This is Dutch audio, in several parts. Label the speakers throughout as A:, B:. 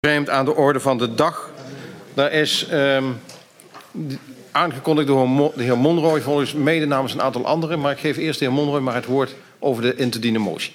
A: Vreemd aan de orde van de dag. Daar is aangekondigd door de heer Monroy, volgens mede namens een aantal anderen. Maar ik geef eerst de heer Monroy maar het woord over de in te dienen motie.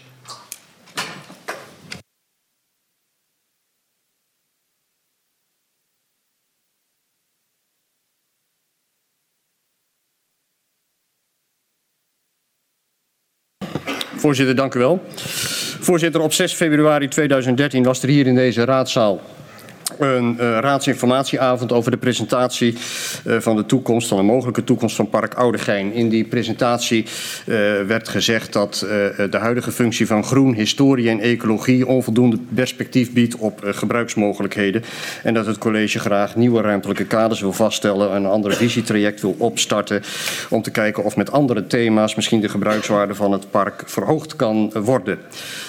B: Voorzitter, dank u wel. Voorzitter, op 6 februari 2013 was er hier in deze raadzaal een raadsinformatieavond over de presentatie van de toekomst, van de mogelijke toekomst van Park Oudegein. In die presentatie werd gezegd dat de huidige functie van groen, historie en ecologie onvoldoende perspectief biedt op gebruiksmogelijkheden. En dat het college graag nieuwe ruimtelijke kaders wil vaststellen en een ander visietraject wil opstarten om te kijken of met andere thema's misschien de gebruikswaarde van het park verhoogd kan worden.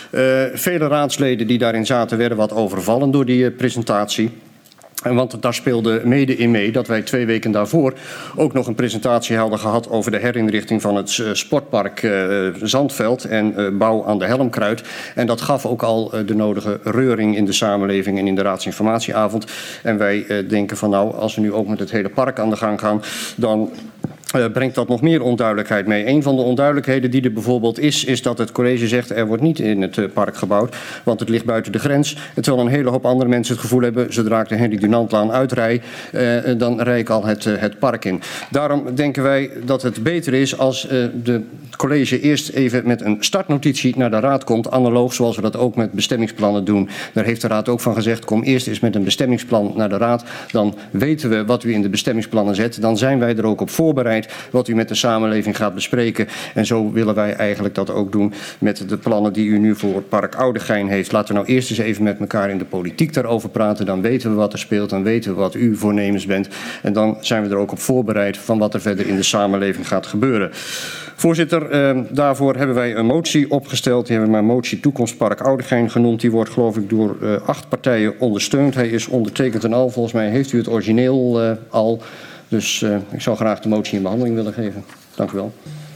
B: Vele raadsleden die daarin zaten werden wat overvallen door die presentatie. Want daar speelde mede in mee dat wij 2 weken daarvoor ook nog een presentatie hadden gehad over de herinrichting van het sportpark Zandveld en bouw aan de Helmkruid. En dat gaf ook al de nodige reuring in de samenleving en in de raadsinformatieavond. En wij denken van nou, als we nu ook met het hele park aan de gang gaan, dan brengt dat nog meer onduidelijkheid mee. Een van de onduidelijkheden die er bijvoorbeeld is dat het college zegt er wordt niet in het park gebouwd, want het ligt buiten de grens. Terwijl een hele hoop andere mensen het gevoel hebben, zodra ik de Henry Dunantlaan uitrij, dan rijd ik al het park in. Daarom denken wij dat het beter is als het college eerst even met een startnotitie naar de raad komt, analoog zoals we dat ook met bestemmingsplannen doen. Daar heeft de raad ook van gezegd, kom eerst eens met een bestemmingsplan naar de raad, dan weten we wat u in de bestemmingsplannen zet, dan zijn wij er ook op voorbereid wat u met de samenleving gaat bespreken. En zo willen wij eigenlijk dat ook doen met de plannen die u nu voor het Park Oudegein heeft. Laten we nou eerst eens even met elkaar in de politiek daarover praten. Dan weten we wat er speelt, dan weten we wat u voornemens bent. En dan zijn we er ook op voorbereid van wat er verder in de samenleving gaat gebeuren. Voorzitter, daarvoor hebben wij een motie opgesteld. Die hebben we maar motie Toekomst Park Oudegein genoemd. Die wordt geloof ik door 8 partijen ondersteund. Hij is ondertekend en al. Volgens mij heeft u het origineel al. Dus ik zou graag de motie in behandeling willen geven. Dank u wel.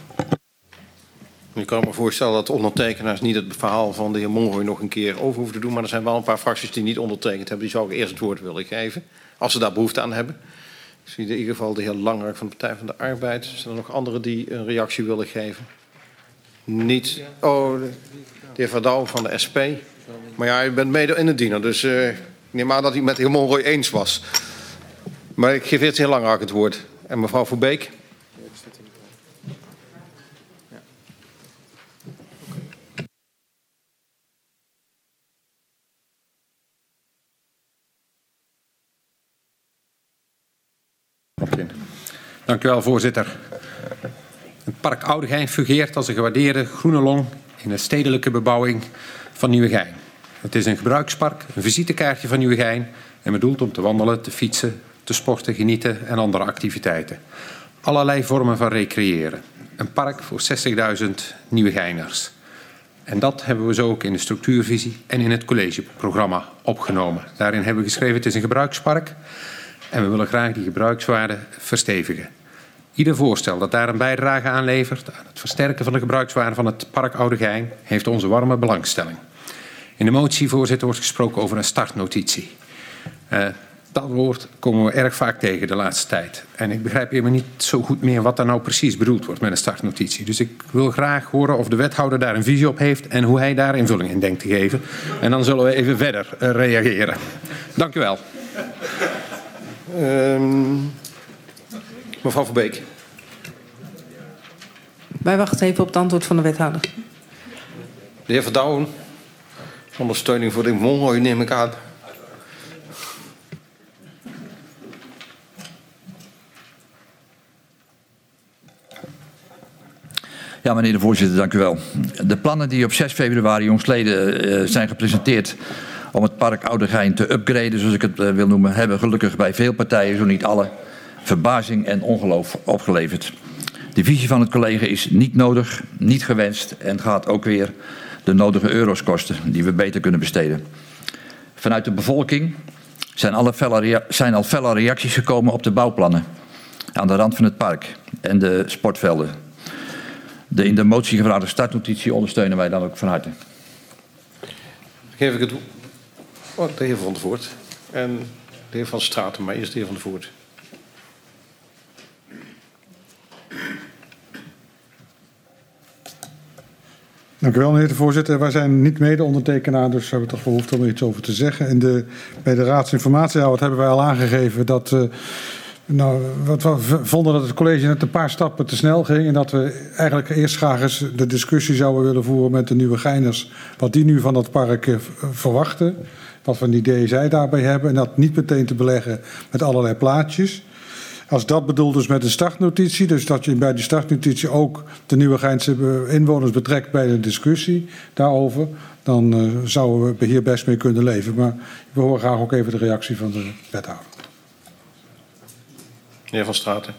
A: Ik kan me voorstellen dat de ondertekenaars niet het verhaal van de heer Monroy nog een keer over hoeven te doen. Maar er zijn wel een paar fracties die niet ondertekend hebben. Die zou ik eerst het woord willen geven. Als ze daar behoefte aan hebben. Ik zie in ieder geval de heer Langerak van de Partij van de Arbeid. Zijn er nog anderen die een reactie willen geven? Niet. Oh, de heer Verdouw van de SP. Maar ja, u bent mede in het diener. Dus ik neem aan dat u met de heer Monroy eens was. Maar ik geef eerst de heer Langerak het woord. En mevrouw Verbeek.
C: Dank u wel, voorzitter. Het Park Oudegein fungeert als een gewaardeerde groene long in de stedelijke bebouwing van Nieuwegein. Het is een gebruikspark, een visitekaartje van Nieuwegein en bedoeld om te wandelen, te fietsen, te sporten, genieten en andere activiteiten. Allerlei vormen van recreëren. Een park voor 60.000 Nieuwegeiners. En dat hebben we zo ook in de structuurvisie en in het collegeprogramma opgenomen. Daarin hebben we geschreven, het is een gebruikspark en we willen graag die gebruikswaarde verstevigen. Ieder voorstel dat daar een bijdrage aan levert, aan het versterken van de gebruikswaarde van het Park Oudegein, heeft onze warme belangstelling. In de motie, voorzitter, wordt gesproken over een startnotitie. Dat woord komen we erg vaak tegen de laatste tijd. En ik begrijp helemaal niet zo goed meer wat daar nou precies bedoeld wordt met een startnotitie. Dus ik wil graag horen of de wethouder daar een visie op heeft en hoe hij daar invulling in denkt te geven. En dan zullen we even verder reageren. Dank u wel.
A: Mevrouw Verbeek.
D: Wij wachten even op het antwoord van de wethouder.
A: De heer Verdouwen. Ondersteuning voor de heer Monroy neem ik aan.
E: Ja, meneer de voorzitter, dank u wel. De plannen die op 6 februari jongstleden zijn gepresenteerd om het Park Oudegein te upgraden, zoals ik het wil noemen, hebben gelukkig bij veel partijen, zo niet alle, verbazing en ongeloof opgeleverd. De visie van het college is niet nodig, niet gewenst en gaat ook weer de nodige euro's kosten die we beter kunnen besteden. Vanuit de bevolking zijn al felle reacties gekomen op de bouwplannen aan de rand van het park en de sportvelden. De in de motie gevraagde startnotitie ondersteunen wij dan ook van harte.
A: Geef ik het Oh, de heer Van der Voort. En de heer Van Straten, maar eerst de heer Van der Voort.
F: Dank u wel, meneer de voorzitter. Wij zijn niet mede-ondertekenaar, dus we hebben toch behoefte om er iets over te zeggen. Bij de raadsinformatieavond hebben wij al aangegeven dat we vonden dat het college net een paar stappen te snel ging. En dat we eigenlijk eerst graag eens de discussie zouden willen voeren met de Nieuwegeiners. Wat die nu van dat park verwachten. Wat voor ideeën zij daarbij hebben. En dat niet meteen te beleggen met allerlei plaatjes. Als dat bedoeld is met een startnotitie, dus dat je bij die startnotitie ook de Nieuwegeinse inwoners betrekt bij de discussie daarover, dan zouden we hier best mee kunnen leven. Maar we horen graag ook even de reactie van de wethouder.
A: Meneer Van Straten.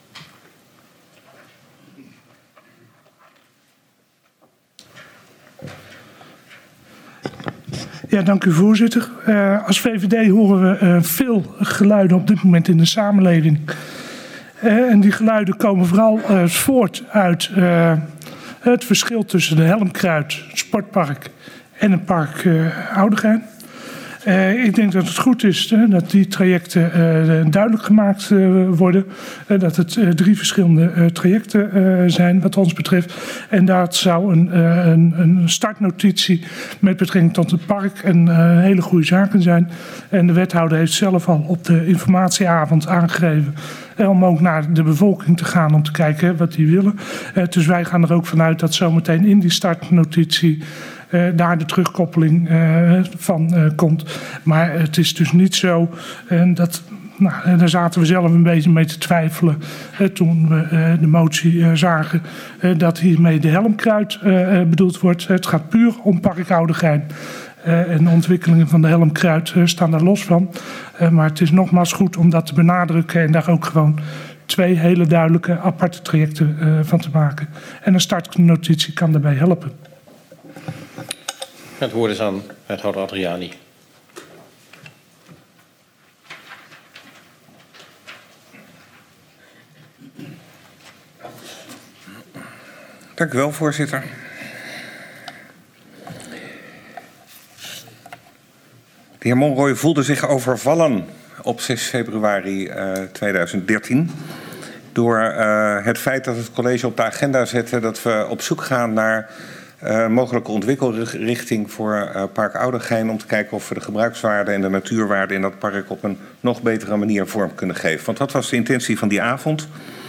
G: Ja, dank u voorzitter. Als VVD horen we veel geluiden op dit moment in de samenleving. En die geluiden komen vooral voort uit het verschil tussen de Helmkruid sportpark en het park Oudegein. Ik denk dat het goed is dat die trajecten duidelijk gemaakt worden. Dat het 3 verschillende trajecten zijn wat ons betreft. En dat zou een startnotitie met betrekking tot het park een hele goede zaak zijn. En de wethouder heeft zelf al op de informatieavond aangegeven om ook naar de bevolking te gaan om te kijken wat die willen. Dus wij gaan er ook vanuit dat zometeen in die startnotitie daar de terugkoppeling van komt. Maar het is dus niet zo dat. Nou, daar zaten we zelf een beetje mee te twijfelen toen we de motie zagen dat hiermee de Helmkruid bedoeld wordt. Het gaat puur om Park Oudegein. En de ontwikkelingen van de Helmkruid staan daar los van. Maar het is nogmaals goed om dat te benadrukken en daar ook gewoon 2 hele duidelijke aparte trajecten van te maken. En een startnotitie kan daarbij helpen.
A: Het woord is aan wethouder Adriani.
H: Dank u wel, voorzitter. De heer Monroy voelde zich overvallen op 6 februari 2013... door het feit dat het college op de agenda zette dat we op zoek gaan naar mogelijke ontwikkelrichting voor Park Oudegein, om te kijken of we de gebruikswaarde en de natuurwaarde in dat park op een nog betere manier vorm kunnen geven. Want dat was de intentie van die avond.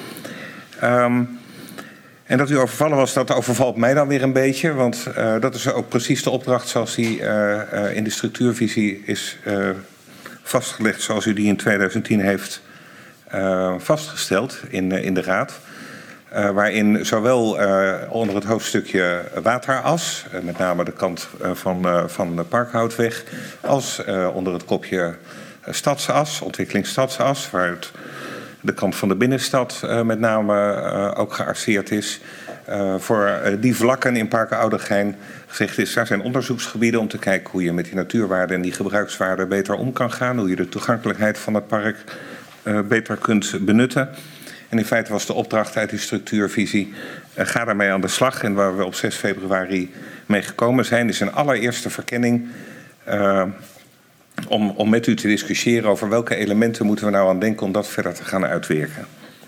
H: En dat u overvallen was, dat overvalt mij dan weer een beetje. Want dat is ook precies de opdracht zoals die in de structuurvisie is vastgelegd, zoals u die in 2010 heeft vastgesteld in de Raad. Waarin zowel onder het hoofdstukje wateras, met name de kant van de Parkhoutweg, als onder het kopje stadsas, ontwikkeling stadsas, waar de kant van de binnenstad met name ook gearseerd is. Voor die vlakken in Park Oudegein gezegd is, daar zijn onderzoeksgebieden om te kijken hoe je met die natuurwaarden en die gebruikswaarden beter om kan gaan. Hoe je de toegankelijkheid van het park beter kunt benutten. En in feite was de opdracht uit die structuurvisie, ga daarmee aan de slag. En waar we op 6 februari mee gekomen zijn, is een allereerste verkenning om met u te discussiëren over welke elementen moeten we nou aan denken om dat verder te gaan uitwerken.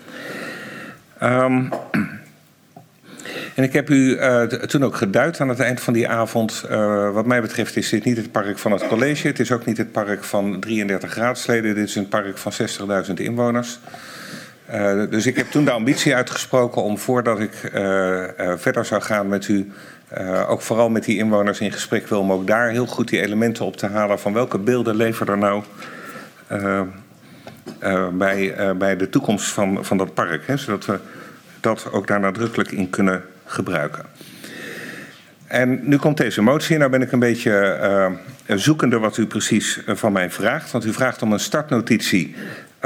H: En ik heb u toen ook geduid aan het eind van die avond. Wat mij betreft is dit niet het park van het college. Het is ook niet het park van 33 raadsleden. Dit is een park van 60.000 inwoners. Dus ik heb toen de ambitie uitgesproken om voordat ik verder zou gaan met u, ook vooral met die inwoners in gesprek wil, om ook daar heel goed die elementen op te halen van welke beelden leveren er nou bij de toekomst van dat park. Hè, zodat we dat ook daar nadrukkelijk in kunnen gebruiken. En nu komt deze motie en nou ben ik een beetje zoekende wat u precies van mij vraagt. Want u vraagt om een startnotitie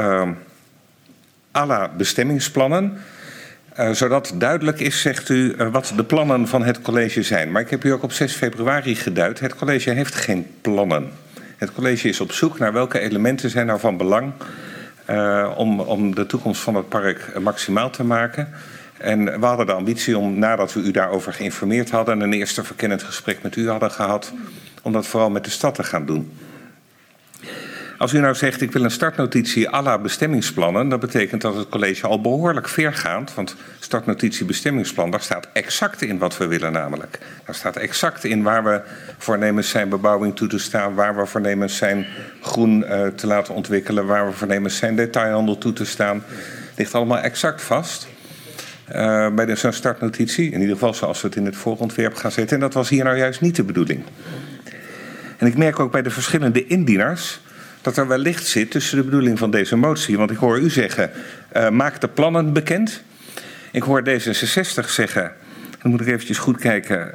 H: à la bestemmingsplannen. Zodat duidelijk is, zegt u, wat de plannen van het college zijn. Maar ik heb u ook op 6 februari geduid. Het college heeft geen plannen. Het college is op zoek naar welke elementen zijn nou van belang om de toekomst van het park maximaal te maken. En we hadden de ambitie om, nadat we u daarover geïnformeerd hadden en een eerste verkennend gesprek met u hadden gehad, om dat vooral met de stad te gaan doen. Als u nou zegt, ik wil een startnotitie à la bestemmingsplannen, dat betekent dat het college al behoorlijk vergaand, want startnotitie bestemmingsplan, daar staat exact in wat we willen namelijk. Daar staat exact in waar we voornemens zijn bebouwing toe te staan, waar we voornemens zijn groen te laten ontwikkelen, waar we voornemens zijn detailhandel toe te staan. Ligt allemaal exact vast bij zo'n startnotitie, in ieder geval zoals we het in het voorontwerp gaan zetten. En dat was hier nou juist niet de bedoeling. En ik merk ook bij de verschillende indieners dat er wellicht zit tussen de bedoeling van deze motie. Want ik hoor u zeggen, maak de plannen bekend. Ik hoor D66 zeggen, dan moet ik eventjes goed kijken.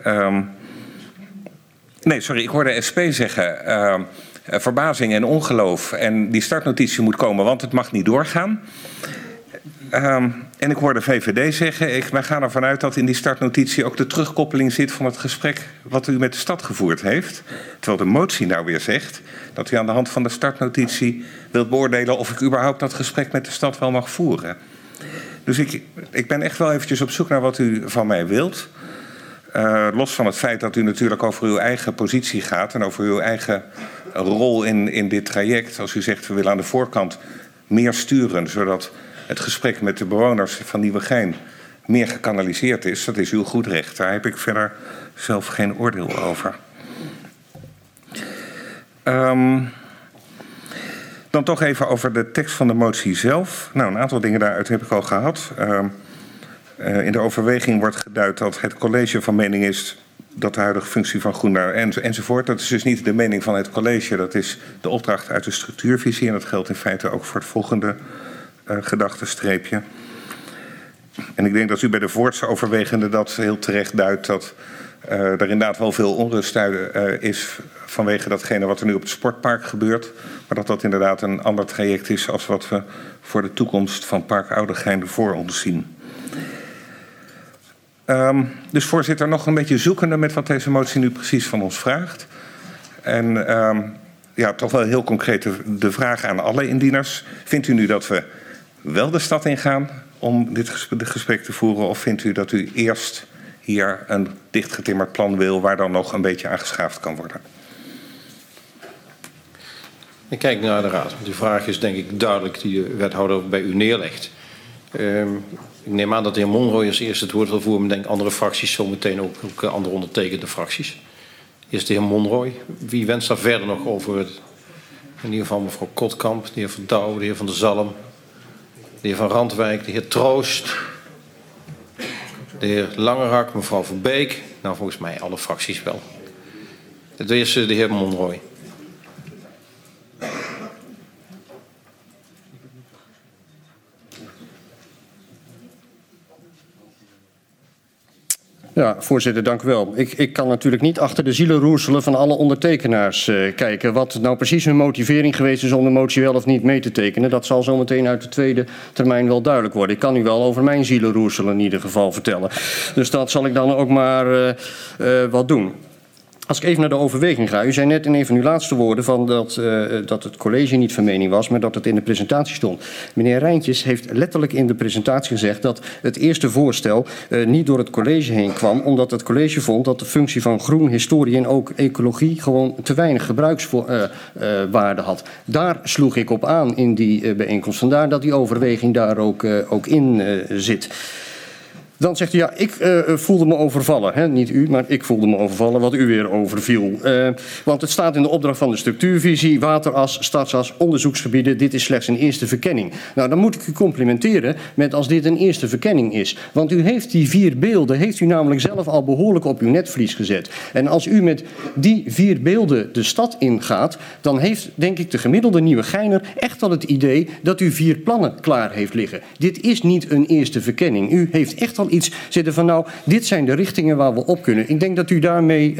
H: Ik hoor de SP zeggen, verbazing en ongeloof. En die startnotitie moet komen, want het mag niet doorgaan. En ik hoor de VVD zeggen, wij gaan ervan uit dat in die startnotitie ook de terugkoppeling zit van het gesprek wat u met de stad gevoerd heeft. Terwijl de motie nou weer zegt dat u aan de hand van de startnotitie wilt beoordelen of ik überhaupt dat gesprek met de stad wel mag voeren. Dus ik ben echt wel eventjes op zoek naar wat u van mij wilt. Los van het feit dat u natuurlijk over uw eigen positie gaat en over uw eigen rol in dit traject. Als u zegt, we willen aan de voorkant meer sturen, zodat het gesprek met de bewoners van Nieuwegein meer gekanaliseerd is. Dat is uw goed recht. Daar heb ik verder zelf geen oordeel over. Dan toch even over de tekst van de motie zelf. Nou, een aantal dingen daaruit heb ik al gehad. In de overweging wordt geduid dat het college van mening is dat de huidige functie van groen enzovoort. Dat is dus niet de mening van het college. Dat is de opdracht uit de structuurvisie. En dat geldt in feite ook voor het volgende gedachtenstreepje. En ik denk dat u bij de voortse overwegende dat heel terecht duidt dat er inderdaad wel veel onrust is vanwege datgene wat er nu op het sportpark gebeurt. Maar dat dat inderdaad een ander traject is als wat we voor de toekomst van Park Oudegein voor ons zien. Dus voorzitter, nog een beetje zoekende met wat deze motie nu precies van ons vraagt. En toch wel heel concreet de vraag aan alle indieners. Vindt u nu dat we wel de stad ingaan om dit gesprek te voeren? Of vindt u dat u eerst hier een dichtgetimmerd plan wil waar dan nog een beetje aan geschaafd kan worden?
A: Ik kijk naar de raad. Die vraag is denk ik duidelijk die de wethouder bij u neerlegt. Ik neem aan dat de heer Monroy als eerste het woord wil voeren. Maar ik denk andere fracties zometeen ook andere ondertekende fracties. Eerst de heer Monroy. Wie wenst daar verder nog over? In ieder geval mevrouw Kotkamp, de heer Van Douw, de heer Van der Zalm, de heer Van Randwijk, de heer Troost, de heer Langerak, mevrouw Van Beek. Nou, volgens mij alle fracties wel. Het eerste de heer Monroy.
B: Ja, voorzitter, dank u wel. Ik kan natuurlijk niet achter de zielenroerselen van alle ondertekenaars kijken. Wat nou precies hun motivering geweest is om de motie wel of niet mee te tekenen. Dat zal zometeen uit de tweede termijn wel duidelijk worden. Ik kan u wel over mijn zielenroerselen in ieder geval vertellen. Dus dat zal ik dan ook maar wat doen. Als ik even naar de overweging ga. U zei net in een van uw laatste woorden van dat het college niet van mening was, maar dat het in de presentatie stond. Meneer Rijntjes heeft letterlijk in de presentatie gezegd dat het eerste voorstel niet door het college heen kwam, omdat het college vond dat de functie van groen, historie en ook ecologie gewoon te weinig gebruikswaarde had. Daar sloeg ik op aan in die bijeenkomst. Vandaar dat die overweging daar ook in zit. Dan zegt u, ja, ik voelde me overvallen. Hè? Niet u, maar ik voelde me overvallen, wat u weer overviel. Want het staat in de opdracht van de structuurvisie, wateras, stadsas, onderzoeksgebieden. Dit is slechts een eerste verkenning. Nou, dan moet ik u complimenteren met als dit een eerste verkenning is. Want u heeft die 4 beelden, heeft u namelijk zelf al behoorlijk op uw netvlies gezet. En als u met die 4 beelden de stad ingaat, dan heeft, denk ik, de gemiddelde Nieuwegeiner echt al het idee dat u 4 plannen klaar heeft liggen. Dit is niet een eerste verkenning. U heeft echt al iets zitten van, nou, dit zijn de richtingen waar we op kunnen. Ik denk dat u daarmee,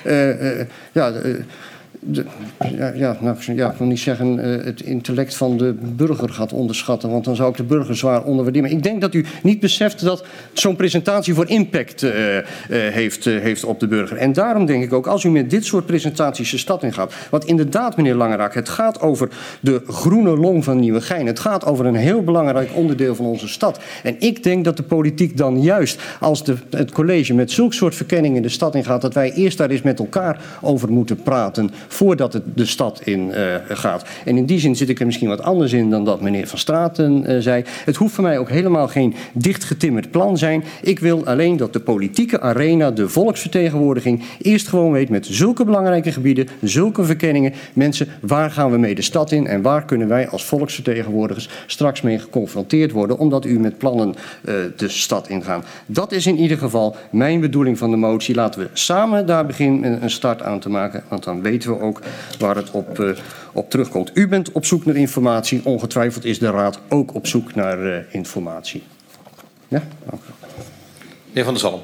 B: ik wil niet zeggen het intellect van de burger gaat onderschatten, want dan zou ik de burger zwaar onderwaarderen. Maar ik denk dat u niet beseft dat zo'n presentatie voor impact heeft op de burger. En daarom denk ik ook, als u met dit soort presentaties de stad ingaat, want inderdaad, meneer Langeraak, het gaat over de groene long van Nieuwegein. Het gaat over een heel belangrijk onderdeel van onze stad. En ik denk dat de politiek dan juist, als het college met zulk soort verkenningen de stad ingaat, dat wij eerst daar eens met elkaar over moeten praten, voordat het de stad in gaat. En in die zin zit ik er misschien wat anders in dan dat meneer Van Straten zei. Het hoeft voor mij ook helemaal geen dichtgetimmerd plan zijn. Ik wil alleen dat de politieke arena, de volksvertegenwoordiging, eerst gewoon weet met zulke belangrijke gebieden, zulke verkenningen, mensen, waar gaan we mee de stad in en waar kunnen wij als volksvertegenwoordigers straks mee geconfronteerd worden, omdat u met plannen de stad ingaan. Dat is in ieder geval mijn bedoeling van de motie. Laten we samen daar beginnen een start aan te maken, want dan weten we ook waar het op terugkomt. U bent op zoek naar informatie, ongetwijfeld is de Raad ook op zoek naar informatie. Ja, dank u.
A: Meneer Van der Zalm.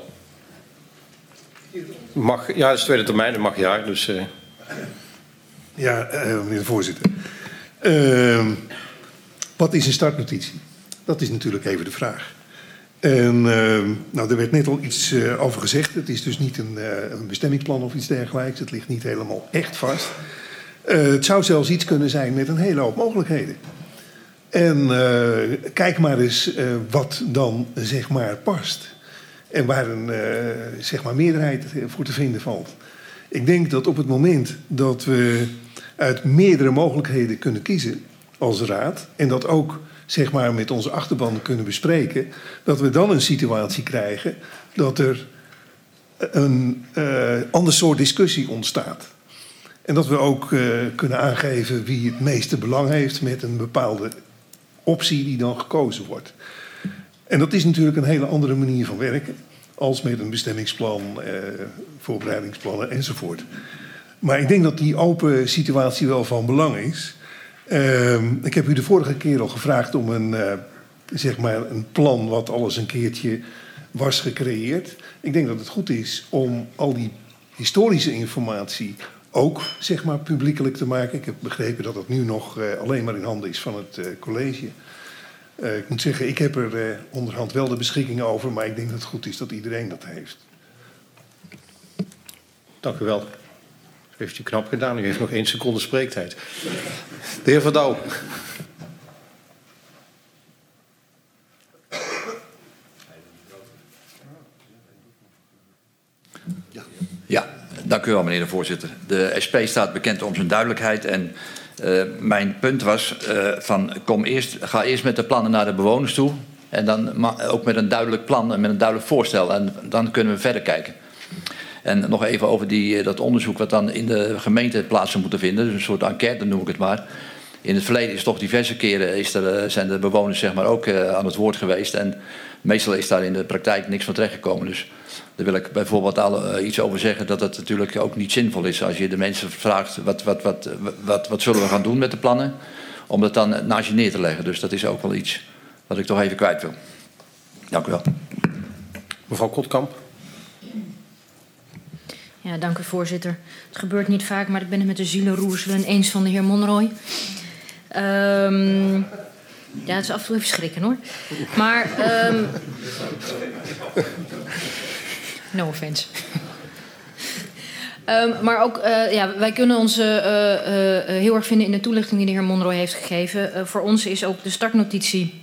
A: Mag, ja, het is tweede termijn, dat mag jaar. Dus,
I: Ja, meneer de voorzitter. Wat is een startnotitie? Dat is natuurlijk even de vraag. En nou, er werd net al iets over gezegd. Het is dus niet een bestemmingsplan of iets dergelijks. Het ligt niet helemaal echt vast. Het zou zelfs iets kunnen zijn met een hele hoop mogelijkheden. En kijk maar eens wat dan zeg maar past. En waar een zeg maar meerderheid voor te vinden valt. Ik denk dat op het moment dat we uit meerdere mogelijkheden kunnen kiezen als raad, en dat ook zeg maar met onze achterban kunnen bespreken, dat we dan een situatie krijgen dat er een ander soort discussie ontstaat. En dat we ook kunnen aangeven wie het meeste belang heeft met een bepaalde optie die dan gekozen wordt. En dat is natuurlijk een hele andere manier van werken als met een bestemmingsplan, voorbereidingsplannen enzovoort. Maar ik denk dat die open situatie wel van belang is. Ik heb u de vorige keer al gevraagd om zeg maar een plan wat alles een keertje was gecreëerd. Ik denk dat het goed is om al die historische informatie ook zeg maar publiekelijk te maken. Ik heb begrepen dat het nu nog alleen maar in handen is van het college. Ik moet zeggen, ik heb er onderhand wel de beschikking over, maar ik denk dat het goed is dat iedereen dat heeft.
A: Dank u wel. Dat heeft u knap gedaan. U heeft nog 1 seconde spreektijd. De heer Van Douw.
E: Ja, dank u wel, meneer de voorzitter. De SP staat bekend om zijn duidelijkheid en mijn punt was ga eerst met de plannen naar de bewoners toe en dan ook met een duidelijk plan en met een duidelijk voorstel en dan kunnen we verder kijken. En nog even over dat onderzoek wat dan in de gemeente plaats zou moeten vinden, dus een soort enquête noem ik het maar. In het verleden is toch diverse keren zijn de bewoners zeg maar ook aan het woord geweest en meestal is daar in de praktijk niks van terechtgekomen. Dus daar wil ik bijvoorbeeld al iets over zeggen dat het natuurlijk ook niet zinvol is als je de mensen vraagt wat zullen we gaan doen met de plannen, om dat dan naast je neer te leggen. Dus dat is ook wel iets wat ik toch even kwijt wil. Dank u wel.
A: Mevrouw Kotkamp.
J: Ja, dank u voorzitter. Het gebeurt niet vaak, maar ik ben het met de zielenroerselen eens van de heer Monroy. Ja, het is af en toe even schrikken hoor. Maar, no offense. Maar ook, ja, wij kunnen ons heel erg vinden in de toelichting die de heer Monroy heeft gegeven. Voor ons is ook de startnotitie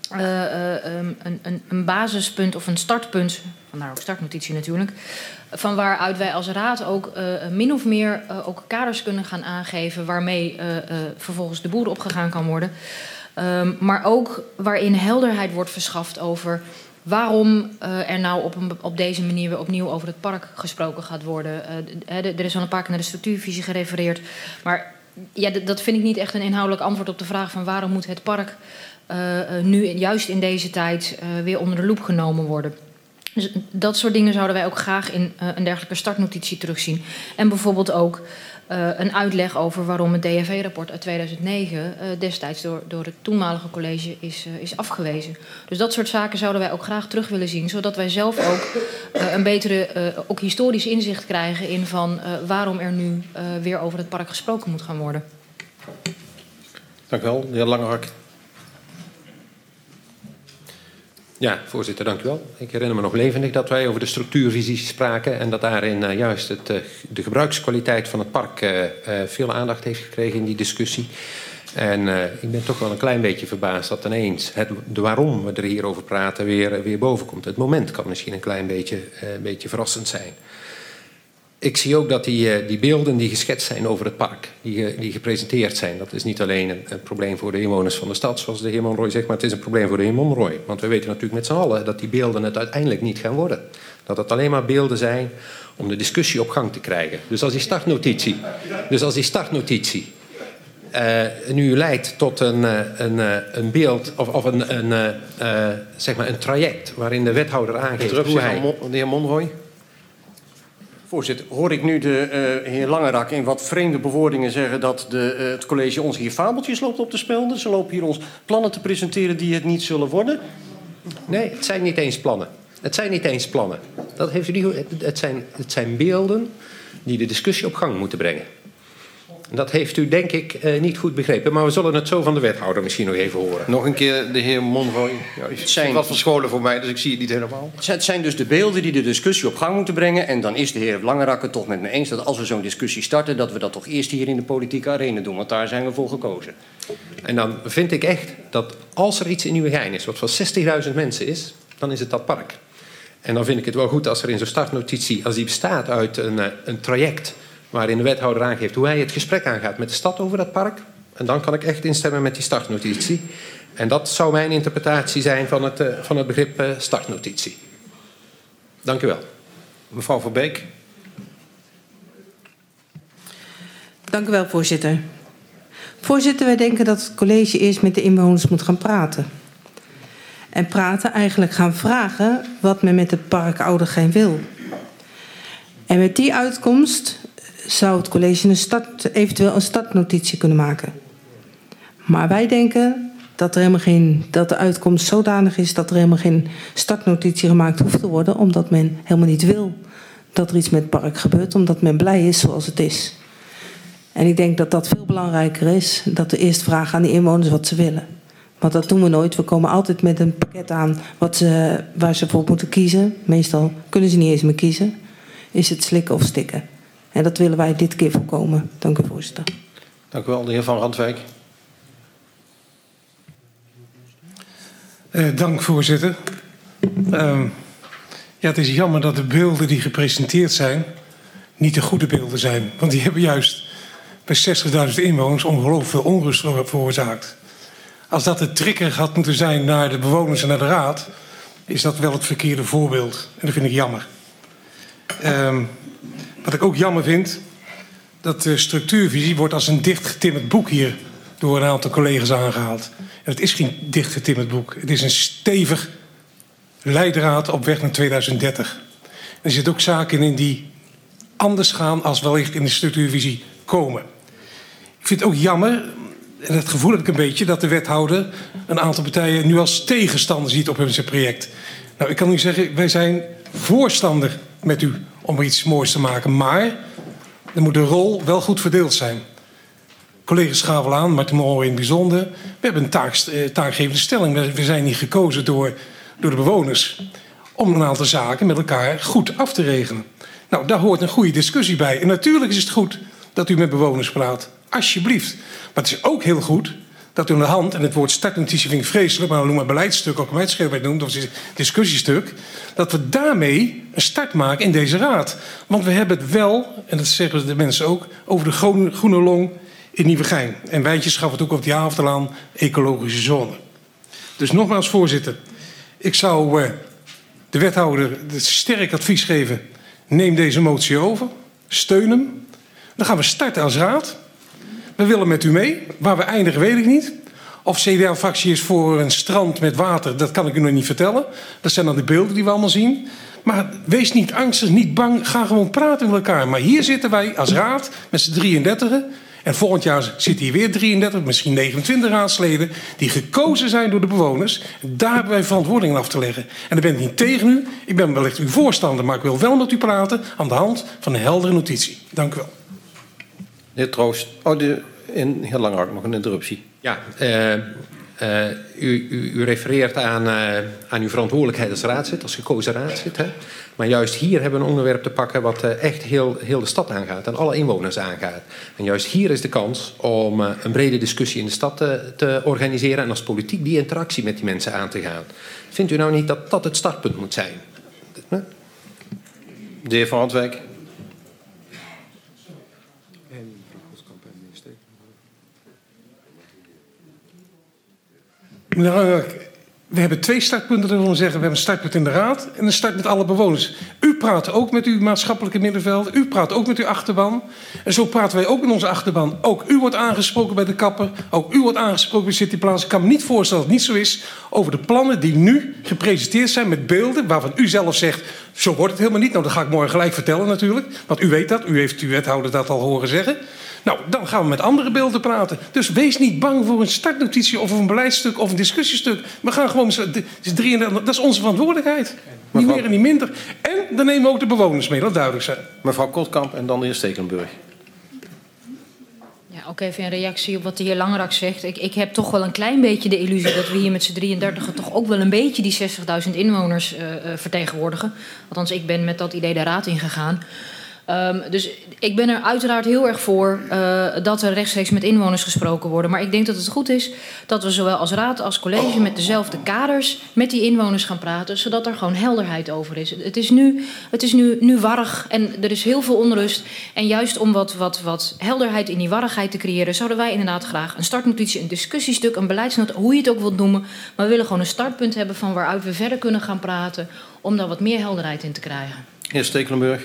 J: een basispunt of een startpunt, vandaar ook startnotitie natuurlijk, van waaruit wij als raad ook min of meer ook kaders kunnen gaan aangeven waarmee vervolgens de boer opgegaan kan worden. Maar ook waarin helderheid wordt verschaft over waarom er nou op deze manier weer opnieuw over het park gesproken gaat worden. Er is al een paar keer naar de structuurvisie gerefereerd. Maar ja, dat vind ik niet echt een inhoudelijk antwoord op de vraag van waarom moet het park nu juist in deze tijd weer onder de loep genomen worden. Dus dat soort dingen zouden wij ook graag in een dergelijke startnotitie terugzien. En bijvoorbeeld ook een uitleg over waarom het DFV-rapport uit 2009 destijds door het toenmalige college is afgewezen. Dus dat soort zaken zouden wij ook graag terug willen zien, zodat wij zelf ook een betere, ook historisch inzicht krijgen in van waarom er nu weer over het park gesproken moet gaan worden.
A: Dank u wel. De heer Langerak.
C: Ja, voorzitter, dank u wel. Ik herinner me nog levendig dat wij over de structuurvisie spraken en dat daarin juist de gebruikskwaliteit van het park veel aandacht heeft gekregen in die discussie. En ik ben toch wel een klein beetje verbaasd dat ineens de waarom we er hier over praten weer boven komt. Het moment kan misschien een klein beetje verrassend zijn. Ik zie ook dat die beelden die geschetst zijn over het park, die gepresenteerd zijn, dat is niet alleen een probleem voor de inwoners van de stad, zoals de heer Monroy zegt, maar het is een probleem voor de heer Monroy. Want we weten natuurlijk met z'n allen dat die beelden het uiteindelijk niet gaan worden. Dat het alleen maar beelden zijn om de discussie op gang te krijgen. Dus als die startnotitie nu leidt tot een beeld of zeg maar een traject waarin de wethouder aangeeft hoe hij...
A: De heer Monroy.
B: Voorzitter, hoor ik nu de heer Langerak in wat vreemde bewoordingen zeggen dat het college ons hier fabeltjes loopt op te spelden? Ze lopen hier ons plannen te presenteren die het niet zullen worden?
C: Nee, het zijn niet eens plannen. Dat heeft u niet. Het zijn beelden die de discussie op gang moeten brengen. Dat heeft u denk ik niet goed begrepen. Maar we zullen het zo van de wethouder misschien nog even horen.
A: Nog een keer de heer Monroy. Ja, het zijn wat verscholen voor mij, dus ik zie het niet helemaal.
B: Het zijn dus de beelden die de discussie op gang moeten brengen. En dan is de heer Langerak het toch met me eens dat als we zo'n discussie starten, dat we dat toch eerst hier in de politieke arena doen. Want daar zijn we voor gekozen.
C: En dan vind ik echt dat als er iets in Nieuwegein is wat voor 60.000 mensen is, dan is het dat park. En dan vind ik het wel goed als er in zo'n startnotitie, als die bestaat uit een traject waarin de wethouder aangeeft hoe hij het gesprek aangaat met de stad over dat park. En dan kan ik echt instemmen met die startnotitie. En dat zou mijn interpretatie zijn van het begrip startnotitie. Dank u wel.
A: Mevrouw Verbeek.
D: Dank u wel, voorzitter. Voorzitter, wij denken dat het college eerst met de inwoners moet gaan praten. En praten eigenlijk gaan vragen wat men met het park Oudegein wil. En met die uitkomst zou het college eventueel een startnotitie kunnen maken. Maar wij denken dat de uitkomst zodanig is dat er helemaal geen startnotitie gemaakt hoeft te worden, omdat men helemaal niet wil dat er iets met het park gebeurt, omdat men blij is zoals het is. En ik denk dat dat veel belangrijker is, dat we eerst vragen aan de inwoners wat ze willen. Want dat doen we nooit. We komen altijd met een pakket aan waar ze voor moeten kiezen. Meestal kunnen ze niet eens meer kiezen. Is het slikken of stikken? En dat willen wij dit keer voorkomen. Dank u, voorzitter.
A: Dank u wel, de heer Van Randwijk.
I: Dank, voorzitter. Ja, het is jammer dat de beelden die gepresenteerd zijn niet de goede beelden zijn. Want die hebben juist bij 60.000 inwoners ongelooflijk veel onrust veroorzaakt. Als dat de trigger had moeten zijn naar de bewoners en naar de raad, is dat wel het verkeerde voorbeeld. En dat vind ik jammer. Wat ik ook jammer vind, dat de structuurvisie wordt als een dichtgetimmerd boek hier door een aantal collega's aangehaald. En het is geen dichtgetimmerd boek. Het is een stevig leidraad op weg naar 2030. Er zitten ook zaken in die anders gaan als wellicht in de structuurvisie komen. Ik vind het ook jammer, en dat gevoel heb ik een beetje, dat de wethouder een aantal partijen nu als tegenstander ziet op hun project. Nou, ik kan u zeggen, wij zijn voorstander met u om er iets moois te maken. Maar dan moet de rol wel goed verdeeld zijn. Collega Schavelaan, Martin Monroy in het bijzonder. We hebben een taakgevende stelling. We zijn niet gekozen door de bewoners om een aantal zaken met elkaar goed af te regelen. Nou, daar hoort een goede discussie bij. En natuurlijk is het goed dat u met bewoners praat. Alsjeblieft. Maar het is ook heel goed dat u aan de hand, en het woord startnotitie vind ik vreselijk, maar dan noem maar beleidstuk, ook beleidsschrijver noemt, of discussiestuk, dat we daarmee een start maken in deze raad. Want we hebben het wel, en dat zeggen de mensen ook, over de groene long in Nieuwegein. En Wijntjes gaf het ook op die Haafdelaan, ecologische zone. Dus nogmaals, voorzitter, ik zou de wethouder het sterk advies geven, neem deze motie over, steun hem. Dan gaan we starten als raad. We willen met u mee. Waar we eindigen weet ik niet. Of CDA-fractie is voor een strand met water, dat kan ik u nog niet vertellen. Dat zijn dan de beelden die we allemaal zien. Maar wees niet angstig, niet bang. Ga gewoon praten met elkaar. Maar hier zitten wij als raad met z'n 33. En volgend jaar zitten hier weer 33, misschien 29 raadsleden die gekozen zijn door de bewoners. Daar hebben wij verantwoording af te leggen. En dan ben ik niet tegen u. Ik ben wellicht uw voorstander, maar ik wil wel met u praten aan de hand van een heldere notitie. Dank u wel.
A: De heer Troost. Heel lang nog een interruptie.
C: Ja, u refereert aan uw verantwoordelijkheid als raadslid, als gekozen raadslid. Hè? Maar juist hier hebben we een onderwerp te pakken wat echt heel de stad aangaat en alle inwoners aangaat. En juist hier is de kans om een brede discussie in de stad te organiseren en als politiek die interactie met die mensen aan te gaan. Vindt u nou niet dat dat het startpunt moet zijn?
A: De heer Van Randwijk.
K: Meneer Langerak, we hebben 2 startpunten, dat wil zeggen. We hebben een startpunt in de raad en een start met alle bewoners. U praat ook met uw maatschappelijke middenveld. U praat ook met uw achterban. En zo praten wij ook in onze achterban. Ook u wordt aangesproken bij de kapper. Ook u wordt aangesproken bij Cityplaats. Ik kan me niet voorstellen dat het niet zo is over de plannen die nu gepresenteerd zijn met beelden waarvan u zelf zegt, zo wordt het helemaal niet. Nou, dat ga ik morgen gelijk vertellen natuurlijk. Want u weet dat. U heeft uw wethouder dat al horen zeggen. Nou, dan gaan we met andere beelden praten. Dus wees niet bang voor een startnotitie of een beleidstuk of een discussiestuk. We gaan gewoon... Dat is onze verantwoordelijkheid. Niet meer en niet minder. En dan nemen we ook de bewoners mee, dat duidelijk zijn.
A: Mevrouw Kortkamp en dan de heer Stekelenburg.
J: Ja, ook even een reactie op wat de heer Langerak zegt. Ik heb toch wel een klein beetje de illusie dat we hier met z'n 33 toch ook wel een beetje die 60.000 inwoners vertegenwoordigen. Althans, ik ben met dat idee de raad ingegaan. Dus ik ben er uiteraard heel erg voor dat er rechtstreeks met inwoners gesproken wordt. Maar ik denk dat het goed is dat we zowel als raad als college met dezelfde kaders met die inwoners gaan praten, zodat er gewoon helderheid over is. Het is nu warrig en er is heel veel onrust. En juist om wat helderheid in die warrigheid te creëren, zouden wij inderdaad graag een startnotitie, een discussiestuk, een beleidsnota, hoe je het ook wilt noemen. Maar we willen gewoon een startpunt hebben van waaruit we verder kunnen gaan praten om daar wat meer helderheid in te krijgen.
A: Heer Stekelenburg.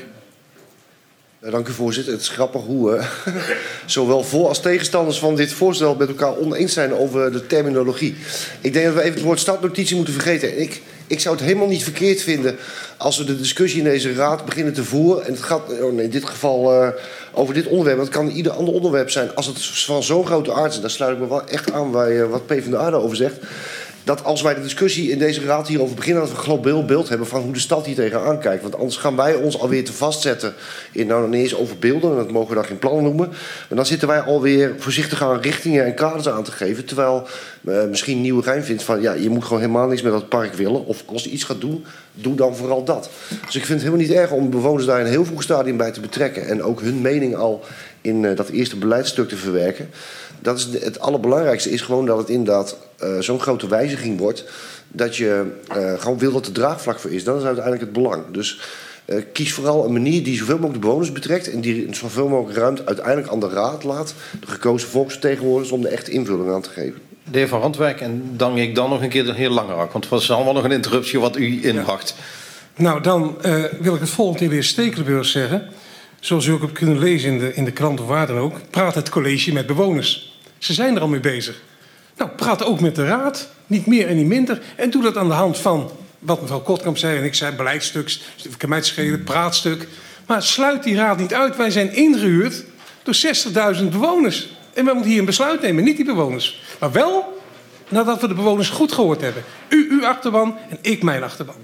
L: Dank u, voorzitter. Het is grappig hoe zowel voor- als tegenstanders van dit voorstel met elkaar oneens zijn over de terminologie. Ik denk dat we even het woord startnotitie moeten vergeten. Ik zou het helemaal niet verkeerd vinden als we de discussie in deze raad beginnen te voeren. En het gaat in dit geval over dit onderwerp. Het kan ieder ander onderwerp zijn. Als het van zo'n grote aard is, daar sluit ik me wel echt aan bij wat PvdA daarover zegt. Dat als wij de discussie in deze raad hierover beginnen, dat we een globaal beeld hebben van hoe de stad hier tegenaan kijkt. Want anders gaan wij ons alweer te vastzetten in, nou niet eens over beelden, dat mogen we dan geen plannen noemen. Maar dan zitten wij alweer voorzichtig aan richtingen en kaders aan te geven. Terwijl misschien Nieuwegein vindt van, ja, je moet gewoon helemaal niks met dat park willen. Of als je iets gaat doen, doe dan vooral dat. Dus ik vind het helemaal niet erg om bewoners daar in een heel vroeg stadium bij te betrekken. En ook hun mening al in dat eerste beleidstuk te verwerken. Dat is het allerbelangrijkste is gewoon dat het inderdaad zo'n grote wijziging wordt. Dat je gewoon wil dat er draagvlak voor is. Dat is uiteindelijk het belang. Dus kies vooral een manier die zoveel mogelijk de bewoners betrekt. En die zoveel mogelijk ruimte uiteindelijk aan de raad laat. De gekozen volksvertegenwoordigers om de echte invulling aan te geven.
A: De heer Van Randwijk en dan ik dan nog een keer de heer Langerak. Want het was allemaal nog een interruptie wat u inbracht.
K: Ja. Nou, dan wil ik het volgende in de heer Stekelenburg zeggen. Zoals u ook hebt kunnen lezen in de krant of waar dan ook. Praat het college met bewoners. Ze zijn er al mee bezig. Nou, praat ook met de raad. Niet meer en niet minder. En doe dat aan de hand van wat mevrouw Kortkamp zei en ik zei. Beleidstuk, kan mij het schelen, praatstuk. Maar sluit die raad niet uit. Wij zijn ingehuurd door 60.000 bewoners. En wij moeten hier een besluit nemen. Niet die bewoners. Maar wel nadat we de bewoners goed gehoord hebben. U uw achterban en ik mijn achterban.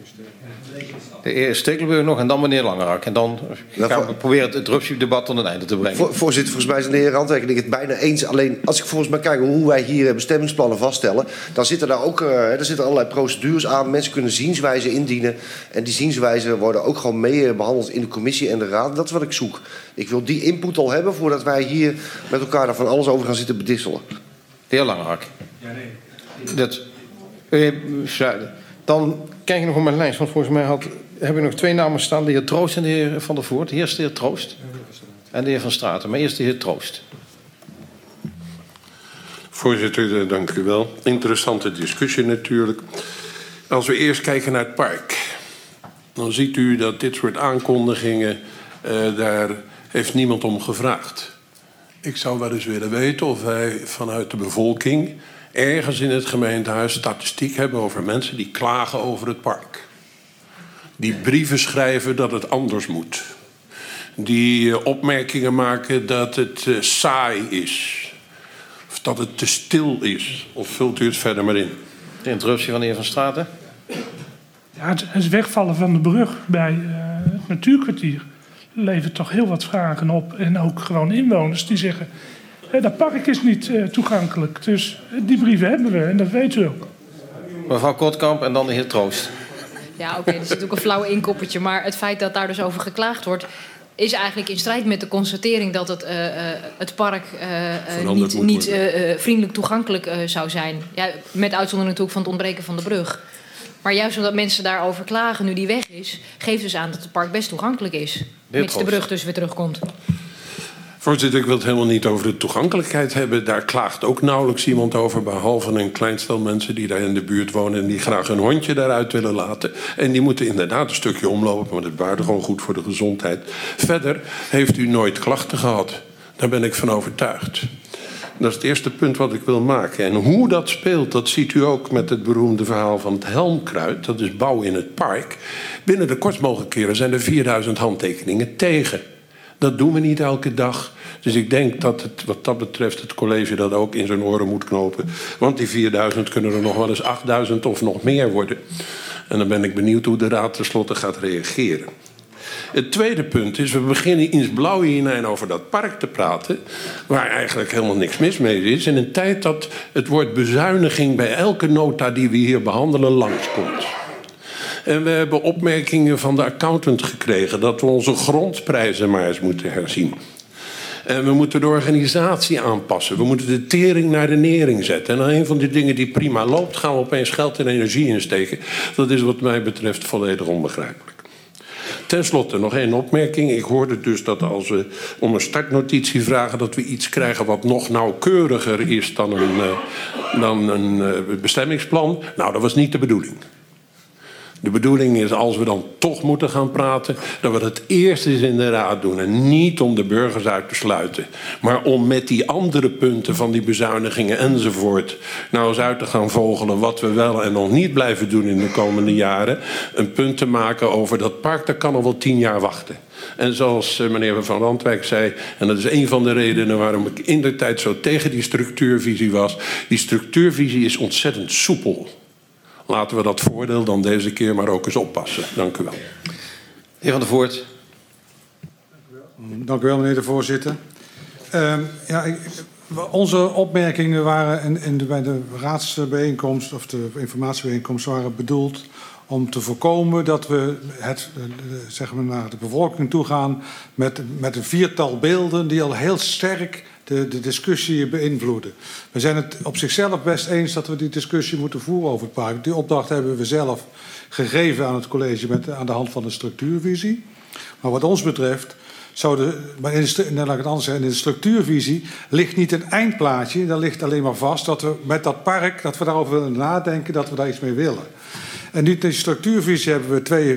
A: De heer Stekelenburg nog en dan meneer Langerak. En dan gaan we proberen het interruptiedebat tot een einde te brengen.
L: Voorzitter, volgens mij zijn de heer Randwijk en ik het bijna eens. Alleen als ik volgens mij kijk hoe wij hier bestemmingsplannen vaststellen, dan zitten daar ook allerlei procedures aan. Mensen kunnen zienswijzen indienen. En die zienswijzen worden ook gewoon mee behandeld in de commissie en de raad. Dat is wat ik zoek. Ik wil die input al hebben voordat wij hier met elkaar daar van alles over gaan zitten bedisselen.
A: De heer Langerak. Ja, nee. Dan kijk je nog op mijn lijst, want volgens mij hebben we nog 2 namen staan. De heer Troost en de heer Van der Voort. Eerst de heer Troost en de heer Van Straten. Maar eerst de heer Troost.
M: Voorzitter, dank u wel. Interessante discussie natuurlijk. Als we eerst kijken naar het park, dan ziet u dat dit soort aankondigingen, daar heeft niemand om gevraagd. Ik zou wel eens willen weten of wij vanuit de bevolking ergens in het gemeentehuis statistiek hebben over mensen die klagen over het park. Die brieven schrijven dat het anders moet. Die opmerkingen maken dat het saai is. Of dat het te stil is. Of vult u het verder maar in.
A: De interruptie van de heer Van Straten.
G: Ja, het wegvallen van de brug bij het natuurkwartier levert toch heel wat vragen op. En ook gewoon inwoners die zeggen, dat park is niet toegankelijk. Dus die brieven hebben we en dat weten we ook.
A: Mevrouw Kortkamp en dan de heer Troost.
J: Ja, oké, dat is natuurlijk een flauw inkoppertje. Maar het feit dat daar dus over geklaagd wordt, is eigenlijk in strijd met de constatering dat het park niet vriendelijk toegankelijk zou zijn. Ja, met uitzondering natuurlijk van het ontbreken van de brug. Maar juist omdat mensen daarover klagen nu die weg is, geeft dus aan dat het park best toegankelijk is. Mits de brug dus weer terugkomt.
M: Voorzitter, ik wil het helemaal niet over de toegankelijkheid hebben. Daar klaagt ook nauwelijks iemand over, behalve een klein stel mensen die daar in de buurt wonen en die graag hun hondje daaruit willen laten. En die moeten inderdaad een stukje omlopen, maar dat is buitengewoon goed voor de gezondheid. Verder heeft u nooit klachten gehad. Daar ben ik van overtuigd. Dat is het eerste punt wat ik wil maken. En hoe dat speelt, dat ziet u ook met het beroemde verhaal van het Helmkruid. Dat is bouw in het park. Binnen de kortst mogelijke keren zijn er 4000 handtekeningen tegen. Dat doen we niet elke dag. Dus ik denk dat het, wat dat betreft het college dat ook in zijn oren moet knopen. Want die 4000 kunnen er nog wel eens 8000 of nog meer worden. En dan ben ik benieuwd hoe de raad tenslotte gaat reageren. Het tweede punt is, we beginnen in blauw hinein over dat park te praten, waar eigenlijk helemaal niks mis mee is. In een tijd dat het woord bezuiniging bij elke nota die we hier behandelen langskomt. En we hebben opmerkingen van de accountant gekregen dat we onze grondprijzen maar eens moeten herzien. En we moeten de organisatie aanpassen. We moeten de tering naar de nering zetten. En een van die dingen die prima loopt, gaan we opeens geld en energie insteken. Dat is wat mij betreft volledig onbegrijpelijk. Ten slotte nog één opmerking. Ik hoorde dus dat als we om een startnotitie vragen, dat we iets krijgen wat nog nauwkeuriger is dan een bestemmingsplan. Nou, dat was niet de bedoeling. De bedoeling is, als we dan toch moeten gaan praten, dat we het eerst eens in de raad doen. En niet om de burgers uit te sluiten. Maar om met die andere punten van die bezuinigingen enzovoort nou eens uit te gaan vogelen wat we wel en nog niet blijven doen in de komende jaren. Een punt te maken over dat park, dat kan al wel 10 jaar wachten. En zoals meneer Van Randwijk zei, en dat is een van de redenen waarom ik indertijd zo tegen die structuurvisie was. Die structuurvisie is ontzettend soepel. Laten we dat voordeel dan deze keer maar ook eens oppassen. Dank u wel.
A: Heer Van der Voort.
F: Dank u wel, meneer de voorzitter. Onze opmerkingen waren bij de raadsbijeenkomst of de informatiebijeenkomst waren bedoeld om te voorkomen dat we naar de bevolking toe gaan met een viertal beelden die al heel sterk de discussie beïnvloeden. We zijn het op zichzelf best eens dat we die discussie moeten voeren over het park. Die opdracht hebben we zelf gegeven aan het college aan de hand van de structuurvisie. Maar wat ons betreft in de structuurvisie ligt niet een eindplaatje. Daar ligt alleen maar vast dat we met dat park, dat we daarover willen nadenken, dat we daar iets mee willen. En die structuurvisie hebben we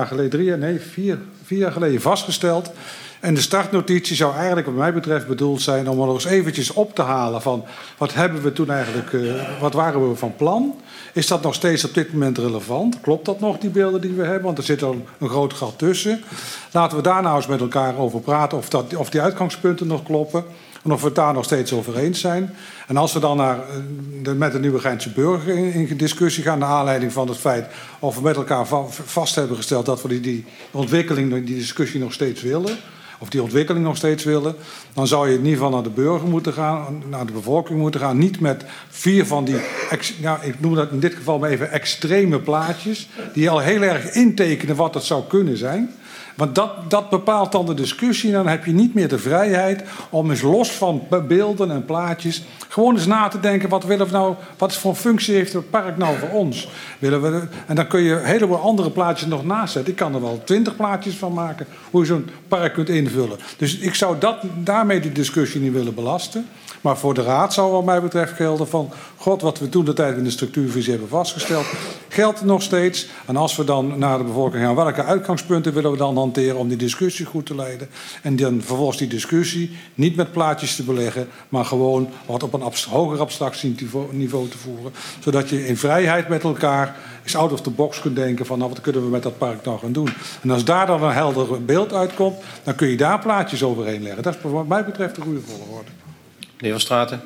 F: 4 jaar geleden vastgesteld. En de startnotitie zou eigenlijk wat mij betreft bedoeld zijn om er nog eens eventjes op te halen van wat hebben we toen eigenlijk, wat waren we van plan? Is dat nog steeds op dit moment relevant? Klopt dat nog, die beelden die we hebben? Want er zit al een groot gat tussen. Laten we daar nou eens met elkaar over praten of die uitgangspunten nog kloppen. En of we het daar nog steeds over eens zijn. En als we dan met de Nieuwegeinse burger in discussie gaan, naar aanleiding van het feit of we met elkaar vast hebben gesteld dat we die ontwikkeling, die discussie nog steeds willen, of die ontwikkeling nog steeds willen, dan zou je in ieder geval naar de burger moeten gaan, naar de bevolking moeten gaan. Niet met 4 van die, ik noem dat in dit geval maar even extreme plaatjes, die al heel erg intekenen wat het zou kunnen zijn. Want dat bepaalt dan de discussie. En dan heb je niet meer de vrijheid om eens los van beelden en plaatjes gewoon eens na te denken, wat willen we nou, wat voor functie heeft het park nou voor ons? En dan kun je een heleboel andere plaatjes nog naast zetten. Ik kan er wel 20 plaatjes van maken, hoe je zo'n park kunt invullen. Dus ik zou daarmee die discussie niet willen belasten. Maar voor de raad zou wat mij betreft gelden van, god, wat we toen de tijd in de structuurvisie hebben vastgesteld, geldt nog steeds. En als we dan naar de bevolking gaan, welke uitgangspunten willen we dan hanteren om die discussie goed te leiden? En dan vervolgens die discussie niet met plaatjes te beleggen, maar gewoon wat op een hoger abstractieniveau te voeren. Zodat je in vrijheid met elkaar eens out of the box kunt denken van, nou, wat kunnen we met dat park nou gaan doen? En als daar dan een helder beeld uitkomt, dan kun je daar plaatjes overheen leggen. Dat is wat mij betreft de goede volgorde.
A: Meneer Van Straten.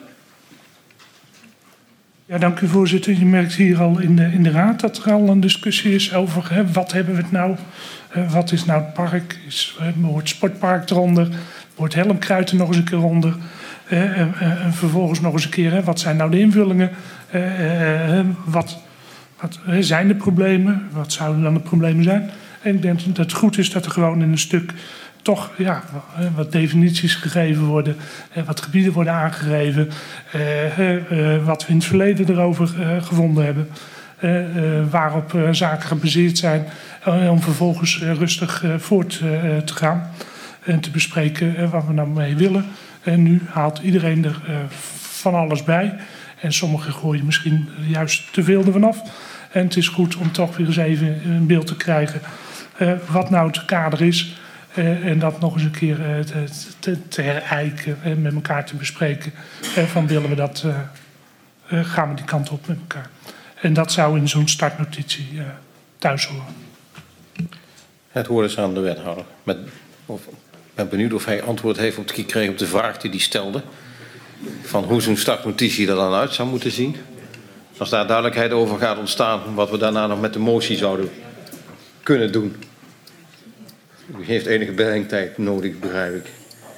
G: Ja, dank u voorzitter. Je merkt hier al in de raad dat er al een discussie is over wat hebben we het nou? Wat is nou het park? Hoort sportpark eronder? Hoort Helmkruid er nog eens een keer onder? En vervolgens nog eens een keer, wat zijn nou de invullingen? Wat zijn de problemen? Wat zouden dan de problemen zijn? En ik denk dat het goed is dat er gewoon in een stuk toch wat definities gegeven worden, wat gebieden worden aangegeven, wat we in het verleden erover gevonden hebben, waarop zaken gebaseerd zijn, om vervolgens rustig voort te gaan. En te bespreken wat we nou mee willen. En nu haalt iedereen er van alles bij. En sommigen gooien misschien juist te veel ervan af. En het is goed om toch weer eens even een beeld te krijgen wat nou het kader is. En dat nog eens een keer te herijken en met elkaar te bespreken. Van willen we dat, gaan we die kant op met elkaar. En dat zou in zo'n startnotitie thuis horen.
A: Het woord is aan de wethouder. Ik ben benieuwd of hij antwoord heeft gekregen op de vraag die hij stelde. Van hoe zo'n startnotitie er dan uit zou moeten zien. Als daar duidelijkheid over gaat ontstaan, wat we daarna nog met de motie zouden kunnen doen. U heeft enige bedenktijd nodig, begrijp ik.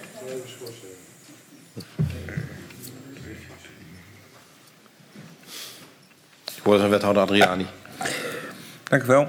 A: Ik hoor aan wethouder Adriani.
H: Dank u wel.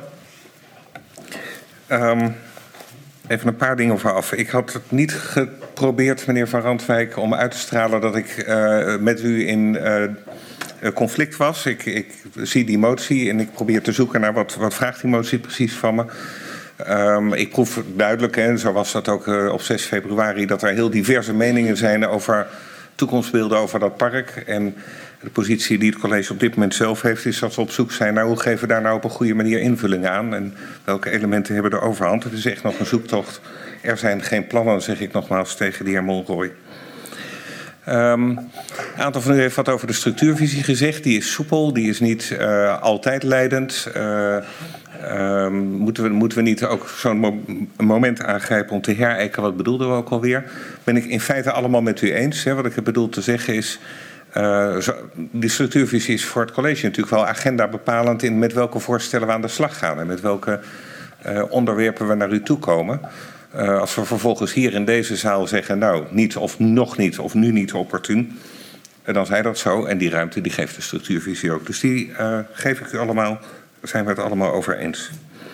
H: Even een paar dingen vooraf. Ik had het niet geprobeerd, meneer Van Randwijk, om uit te stralen dat ik met u in conflict was. Ik zie die motie en ik probeer te zoeken naar wat vraagt die motie precies van me. Ik proef duidelijk, en zo was dat ook op 6 februari... dat er heel diverse meningen zijn over toekomstbeelden over dat park. En de positie die het college op dit moment zelf heeft... is dat we op zoek zijn naar hoe geven we daar nou op een goede manier invulling aan... en welke elementen hebben de overhand. Het is echt nog een zoektocht. Er zijn geen plannen, zeg ik nogmaals tegen de heer Monroy. Een aantal van u heeft wat over de structuurvisie gezegd. Die is soepel, die is niet altijd leidend... Moeten we niet ook zo'n moment aangrijpen om te herijken? Wat bedoelden we ook alweer? Ben ik in feite allemaal met u eens. Hè? Wat ik heb bedoeld te zeggen is... die structuurvisie is voor het college natuurlijk wel agenda bepalend... in met welke voorstellen we aan de slag gaan... en met welke onderwerpen we naar u toe komen. Als we vervolgens hier in deze zaal zeggen... nou, niet of nog niet of nu niet opportun... dan zij dat zo. En die ruimte die geeft de structuurvisie ook. Dus die geef ik u allemaal... zijn we het allemaal over eens.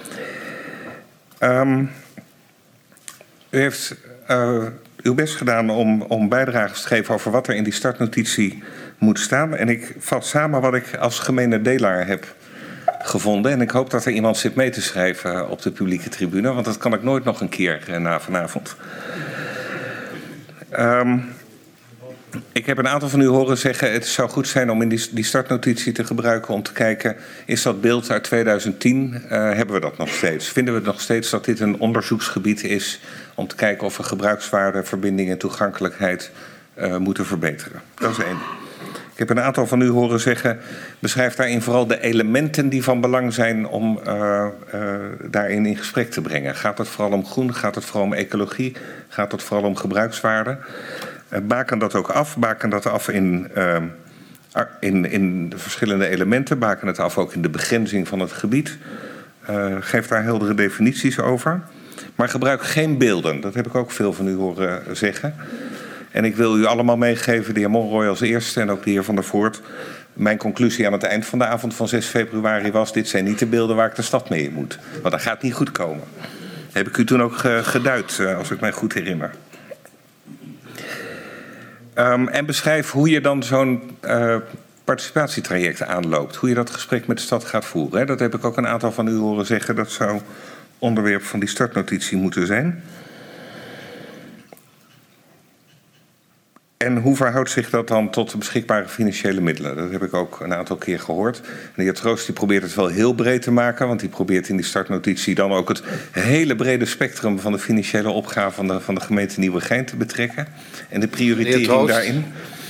H: U heeft uw best gedaan om bijdrages te geven over wat er in die startnotitie moet staan. En ik vat samen wat ik als gemene delaar heb gevonden. En ik hoop dat er iemand zit mee te schrijven op de publieke tribune. Want dat kan ik nooit nog een keer na vanavond. Ik heb een aantal van u horen zeggen... het zou goed zijn om in die startnotitie te gebruiken... om te kijken, is dat beeld uit 2010, hebben we dat nog steeds? Vinden we nog steeds dat dit een onderzoeksgebied is... om te kijken of we gebruikswaarde, verbinding en toegankelijkheid moeten verbeteren? Dat is één. Ik heb een aantal van u horen zeggen... beschrijf daarin vooral de elementen die van belang zijn... om daarin in gesprek te brengen. Gaat het vooral om groen? Gaat het vooral om ecologie? Gaat het vooral om gebruikswaarde? Baken dat ook af. Baken dat af in de verschillende elementen. Baken het af ook in de begrenzing van het gebied. Geef daar heldere definities over. Maar gebruik geen beelden. Dat heb ik ook veel van u horen zeggen. En ik wil u allemaal meegeven, de heer Monroy als eerste en ook de heer Van der Voort. Mijn conclusie aan het eind van de avond van 6 februari was... dit zijn niet de beelden waar ik de stad mee in moet. Want dat gaat niet goed komen. Heb ik u toen ook geduid, als ik mij goed herinner. En beschrijf hoe je dan zo'n participatietraject aanloopt. Hoe je dat gesprek met de stad gaat voeren. Hè? Dat heb ik ook een aantal van u horen zeggen. Dat zou onderwerp van die startnotitie moeten zijn. En hoe verhoudt zich dat dan tot de beschikbare financiële middelen? Dat heb ik ook een aantal keer gehoord. En de heer Troost die probeert het wel heel breed te maken... want die probeert in die startnotitie dan ook het hele brede spectrum... van de financiële opgave van de gemeente Nieuwegein te betrekken. En de prioritering daarin...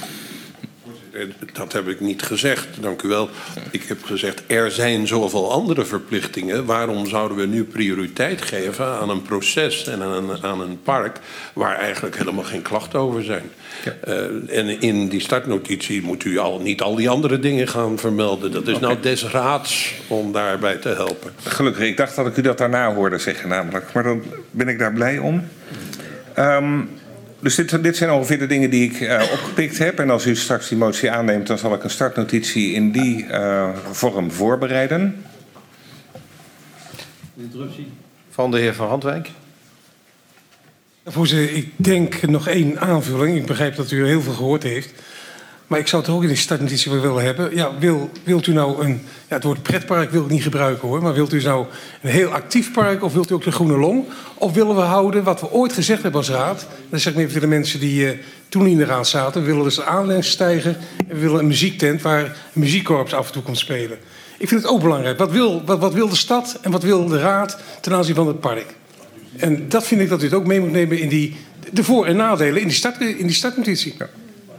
M: Dat heb ik niet gezegd, dank u wel. Ik heb gezegd, er zijn zoveel andere verplichtingen. Waarom zouden we nu prioriteit geven aan een proces en aan een park... waar eigenlijk helemaal geen klachten over zijn? Ja. En in die startnotitie moet u niet al die andere dingen gaan vermelden. Dat is nou des raads om daarbij te helpen.
H: Gelukkig, ik dacht dat ik u dat daarna hoorde zeggen namelijk. Maar dan ben ik daar blij om. Dus dit zijn ongeveer de dingen die ik opgepikt heb. En als u straks die motie aanneemt... dan zal ik een startnotitie in die vorm voorbereiden.
A: Interruptie van de heer Van Randwijk.
K: Voorzitter, ik denk nog één aanvulling. Ik begrijp dat u heel veel gehoord heeft. Maar ik zou het ook in de startnotitie willen hebben. Ja, wilt u nou een... Ja, het woord pretpark wil ik niet gebruiken hoor. Maar wilt u nou een heel actief park of wilt u ook de Groene Long? Of willen we houden wat we ooit gezegd hebben als raad? Dat zeg ik even tegen de mensen die toen in de raad zaten. We willen dus een aanlegstijger en we willen een muziektent waar een muziekkorps af en toe komt spelen. Ik vind het ook belangrijk. Wat wil de stad en wat wil de raad ten aanzien van het park? En dat vind ik dat u het ook mee moet nemen in de voor- en nadelen in die startnotitie. Ja.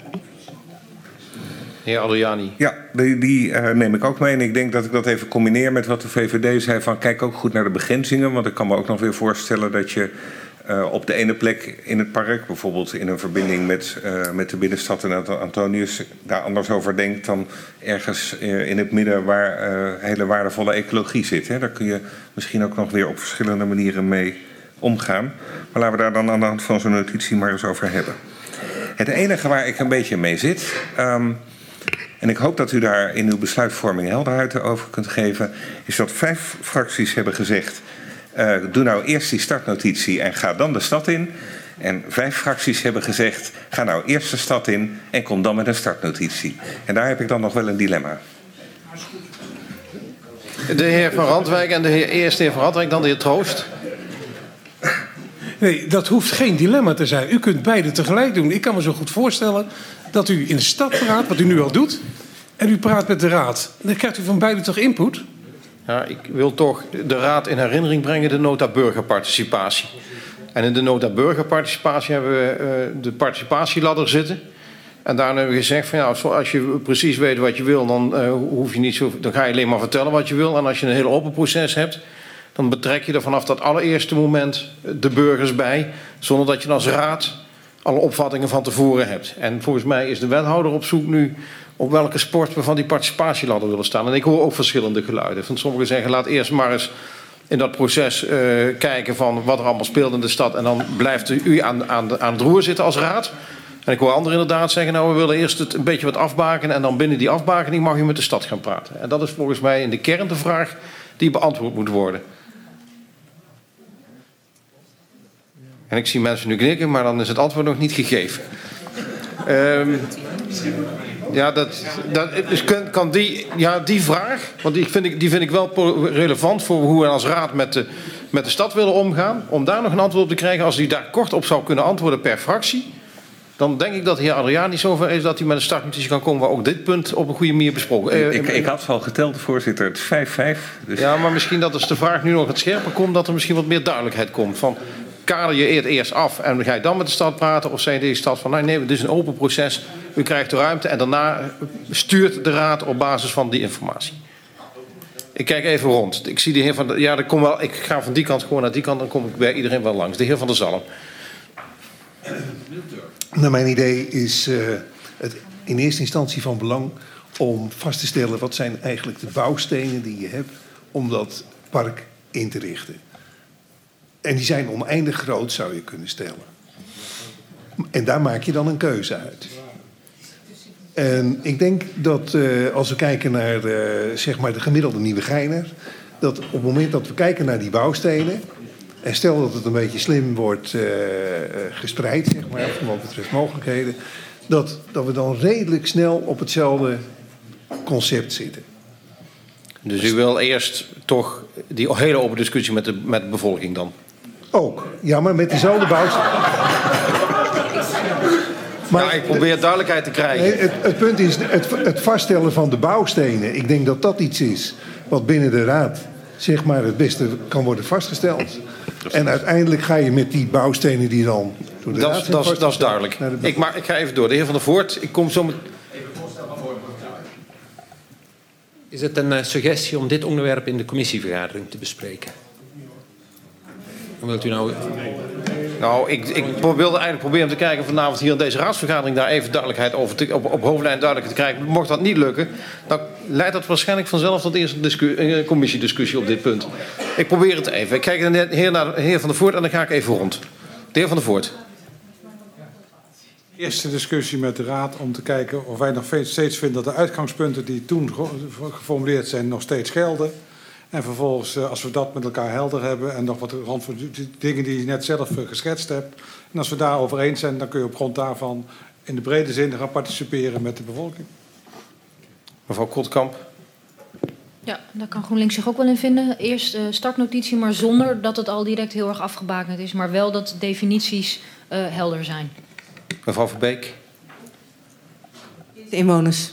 A: Heer Adriani.
H: Ja, die neem ik ook mee. En ik denk dat ik dat even combineer met wat de VVD zei van kijk ook goed naar de begrenzingen. Want ik kan me ook nog weer voorstellen dat je op de ene plek in het park, bijvoorbeeld in een verbinding met de binnenstad en Antonius, daar anders over denkt dan ergens in het midden waar hele waardevolle ecologie zit. Hè. Daar kun je misschien ook nog weer op verschillende manieren mee omgaan. Maar laten we daar dan aan de hand van zo'n notitie maar eens over hebben. Het enige waar ik een beetje mee zit, en ik hoop dat u daar in uw besluitvorming helderheid over kunt geven, is dat 5 fracties hebben gezegd, doe nou eerst die startnotitie en ga dan de stad in. En 5 fracties hebben gezegd, ga nou eerst de stad in en kom dan met een startnotitie. En daar heb ik dan nog wel een dilemma.
A: De heer Van Randwijk en eerst de heer Van Randwijk, dan de heer Troost.
K: Nee, dat hoeft geen dilemma te zijn. U kunt beide tegelijk doen. Ik kan me zo goed voorstellen dat u in de stad praat, wat u nu al doet, en u praat met de raad. Dan krijgt u van beide toch input?
A: Ja, ik wil toch de raad in herinnering brengen, de nota burgerparticipatie. En in de nota burgerparticipatie hebben we de participatieladder zitten. En daarna hebben we gezegd van ja, als je precies weet wat je wil, dan hoef je niet zo, dan ga je alleen maar vertellen wat je wil. En als je een heel open proces hebt, dan betrek je er vanaf dat allereerste moment de burgers bij, zonder dat je als raad alle opvattingen van tevoren hebt. En volgens mij is de wethouder op zoek nu op welke sport we van die participatieladder willen staan. En ik hoor ook verschillende geluiden. Van sommigen zeggen laat eerst maar eens in dat proces kijken van wat er allemaal speelt in de stad. En dan blijft u aan het roer zitten als raad. En ik hoor anderen inderdaad zeggen, nou we willen eerst het een beetje wat afbakenen en dan binnen die afbakening mag u met de stad gaan praten. En dat is volgens mij in de kern de vraag die beantwoord moet worden. En ik zie mensen nu knikken, maar dan is het antwoord nog niet gegeven. Ja, dus kan die vraag, want die vind ik wel relevant voor hoe we als raad met de stad willen omgaan. Om daar nog een antwoord op te krijgen, als u daar kort op zou kunnen antwoorden per fractie, dan denk ik dat de heer Adriani zover is dat hij met een startnotitie kan komen waar ook dit punt op een goede manier besproken is.
H: Ik had het al geteld, voorzitter. Het is 5-5. Dus...
A: Ja, maar misschien dat als de vraag nu nog wat scherper komt, dat er misschien wat meer duidelijkheid komt. Van, kader je het eerst af en ga je dan met de stad praten? Of zei de stad van, nee, dit is een open proces. U krijgt de ruimte en daarna stuurt de raad op basis van die informatie. Ik kijk even rond. Ik zie de heer van der... Ja, ik ga van die kant gewoon naar die kant, dan kom ik bij iedereen wel langs. De heer Van der Zalm.
I: Naar mijn idee is het in eerste instantie van belang om vast te stellen wat zijn eigenlijk de bouwstenen die je hebt om dat park in te richten. En die zijn oneindig groot, zou je kunnen stellen. En daar maak je dan een keuze uit. En ik denk dat als we kijken naar zeg maar de gemiddelde Nieuwegeiner, dat op het moment dat we kijken naar die bouwstenen, en stel dat het een beetje slim wordt gespreid, zeg maar, voor wat betreft mogelijkheden, dat we dan redelijk snel op hetzelfde concept zitten.
A: Dus u wil eerst toch die hele open discussie met de bevolking dan? Ook.
I: Ja, maar met dezelfde bouwstenen.
A: Maar ja, ik probeer duidelijkheid te krijgen.
I: Nee, het punt is het vaststellen van de bouwstenen. Ik denk dat dat iets is wat binnen de raad zeg maar het beste kan worden vastgesteld. En uiteindelijk ga je met die bouwstenen die dan door de raad zijn
A: dat is duidelijk. Ik ga even door. De heer Van der Voort, ik kom zo met...
C: Is het een suggestie om dit onderwerp in de commissievergadering te bespreken? Hoe wilt u nou...
A: Nou, ik wilde eigenlijk proberen te kijken vanavond hier in deze raadsvergadering daar even duidelijkheid over op hoofdlijn duidelijk te krijgen. Mocht dat niet lukken, dan leidt dat waarschijnlijk vanzelf tot eerst een commissiediscussie op dit punt. Ik probeer het even. Ik kijk naar de heer Van der Voort en dan ga ik even rond. De heer Van der Voort.
F: Eerste discussie met de raad om te kijken of wij nog steeds vinden dat de uitgangspunten die toen geformuleerd zijn nog steeds gelden. En vervolgens, als we dat met elkaar helder hebben en nog wat rand van dingen die je net zelf geschetst hebt. En als we daarover eens zijn, dan kun je op grond daarvan in de brede zin gaan participeren met de bevolking.
A: Mevrouw Krotkamp.
J: Ja, daar kan GroenLinks zich ook wel in vinden. Eerst startnotitie, maar zonder dat het al direct heel erg afgebakend is. Maar wel dat definities helder zijn.
A: Mevrouw Verbeek.
D: De inwoners.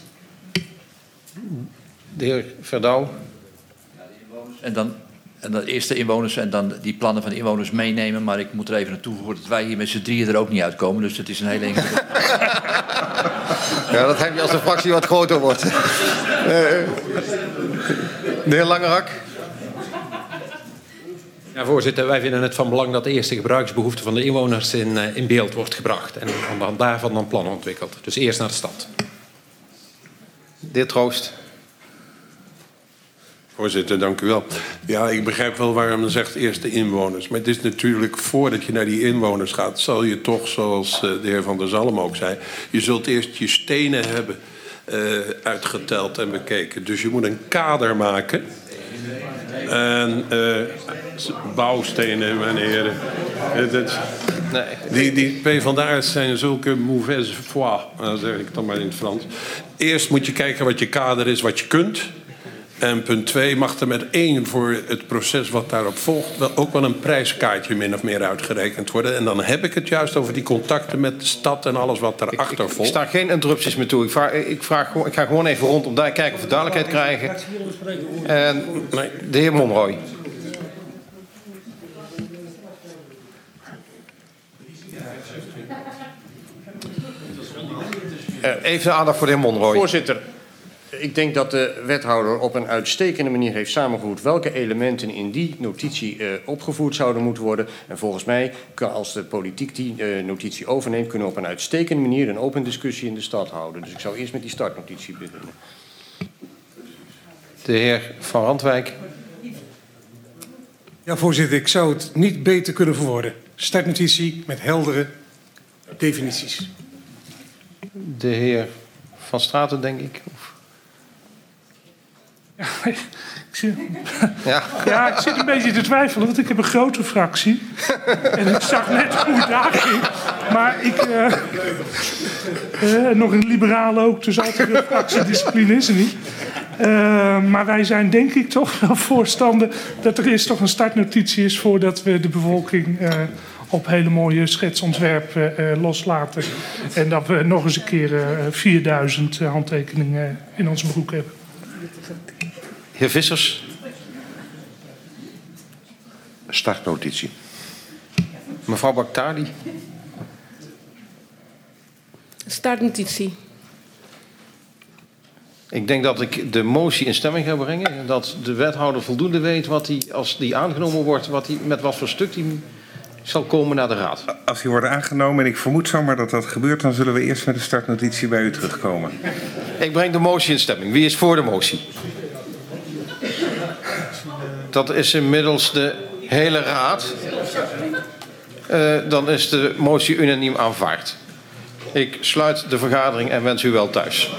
A: De heer Verdouw.
E: En dan eerst de inwoners en dan die plannen van de inwoners meenemen. Maar ik moet er even aan toevoegen dat wij hier met z'n drieën er ook niet uitkomen. Dus het is een hele ingewikkelde.
A: Ja, dat heb je als de fractie wat groter wordt. De heer Langerak.
C: Ja, voorzitter, wij vinden het van belang dat de eerste gebruiksbehoefte van de inwoners in beeld wordt gebracht. En aan de hand daarvan dan plannen ontwikkeld. Dus eerst naar de stad.
A: De heer Troost.
M: Voorzitter, dank u wel. Ja, ik begrijp wel waarom men zegt eerst de inwoners. Maar het is natuurlijk, voordat je naar die inwoners gaat, zal je toch, zoals de heer Van der Zalm ook zei, je zult eerst je stenen hebben uitgeteld en bekeken. Dus je moet een kader maken. En bouwstenen, meneer. Die PvdA'ers zijn zulke mauvaise foi, zeg ik dan maar in het Frans. Eerst moet je kijken wat je kader is, wat je kunt. En punt 2 mag er met 1 voor het proces wat daarop volgt ook wel een prijskaartje min of meer uitgerekend worden. En dan heb ik het juist over die contacten met de stad en alles wat daarachter volgt.
A: Ik sta geen interrupties meer toe. Ik ga gewoon even rond om daar kijken of we duidelijkheid krijgen. En de heer Monroy. Even aandacht voor de heer Monroy.
B: Voorzitter. Ik denk dat de wethouder op een uitstekende manier heeft samengevoerd welke elementen in die notitie opgevoerd zouden moeten worden. En volgens mij, als de politiek die notitie overneemt, kunnen we op een uitstekende manier een open discussie in de stad houden. Dus ik zou eerst met die startnotitie beginnen.
A: De heer Van Randwijk.
K: Ja, voorzitter, ik zou het niet beter kunnen verwoorden. Startnotitie met heldere definities.
A: De heer Van Straten, denk ik.
G: Ja, ik zit een beetje te twijfelen, want ik heb een grote fractie. En ik zag net hoe het daar ging. Maar nog een liberaal ook, dus altijd een fractiediscipline is er niet. Maar wij zijn denk ik toch wel voorstander dat er eerst toch een startnotitie is voordat we de bevolking op hele mooie schetsontwerpen loslaten. En dat we nog eens een keer 4000 handtekeningen in onze broek hebben.
A: Heer Vissers.
H: Startnotitie.
A: Mevrouw Baktali.
N: Startnotitie.
A: Ik denk dat ik de motie in stemming ga brengen. En dat de wethouder voldoende weet wat hij, als die aangenomen wordt, met wat voor stuk die zal komen naar de raad.
H: Als die worden aangenomen, en ik vermoed zomaar dat dat gebeurt, dan zullen we eerst met de startnotitie bij u terugkomen.
A: Ik breng de motie in stemming. Wie is voor de motie? Dat is inmiddels de hele raad. Dan is de motie unaniem aanvaard. Ik sluit de vergadering en wens u wel thuis.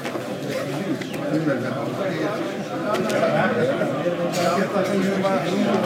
O: Ja,